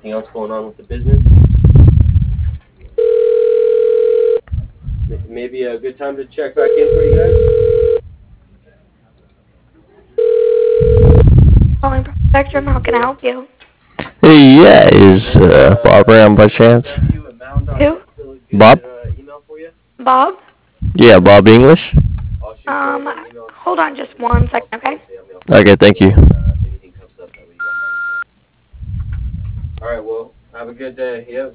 anything else going on with the business. Maybe a good time to check back in for you guys. Calling from Spectrum, how can I help you? Hey, yeah, is Bob around by chance? Who? Bob? Bob? Yeah, Bob English. Hold on just one second, okay? Okay, thank you. All right, well, have a good day. Yep.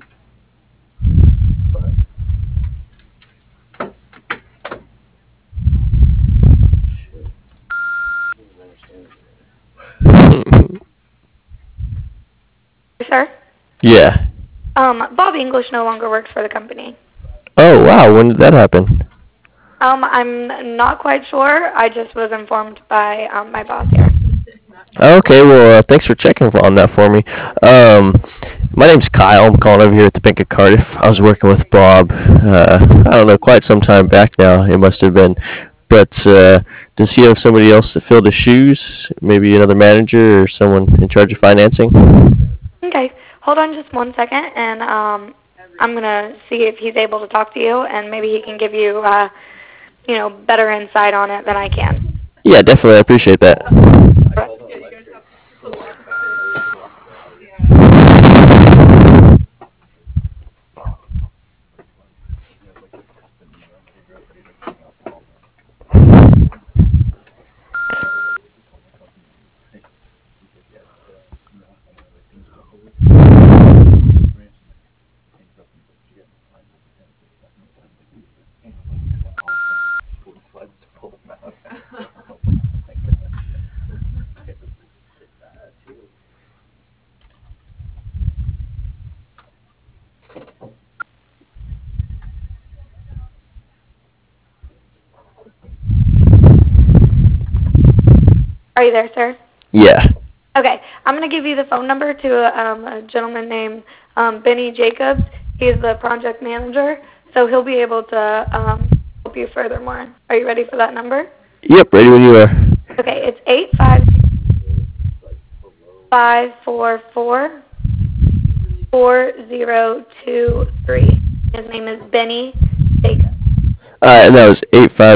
Sir? Yeah. Bob English no longer works for the company. Oh, wow, when did that happen? I'm not quite sure. I just was informed by my boss here. Okay, well, thanks for checking on that for me. My name's Kyle. I'm calling over here at the Bank of Cardiff. I was working with Bob, I don't know, quite some time back now, it must have been. But does he have somebody else that filled his shoes? Maybe another manager or someone in charge of financing? Okay, hold on just one second, and I'm going to see if he's able to talk to you, and maybe he can give you, better insight on it than I can. Yeah, definitely. I appreciate that. Are you there, sir? Yeah. Okay, I'm going to give you the phone number to a gentleman named Benny Jacobs. He's the project manager, so he'll be able to help you furthermore. Are you ready for that number? Yep, ready when you are. Okay, it's 855-444-4023. His name is Benny Jacobs. Alright, and that was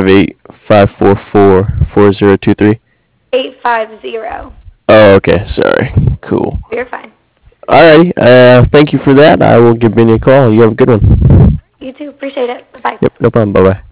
858-544-4023. 850. Oh, okay, sorry. Cool. You're fine. Alrighty, thank you for that. I will give Benny a call. You have a good one. You too. Appreciate it. Bye-bye. Yep, no problem. Bye-bye.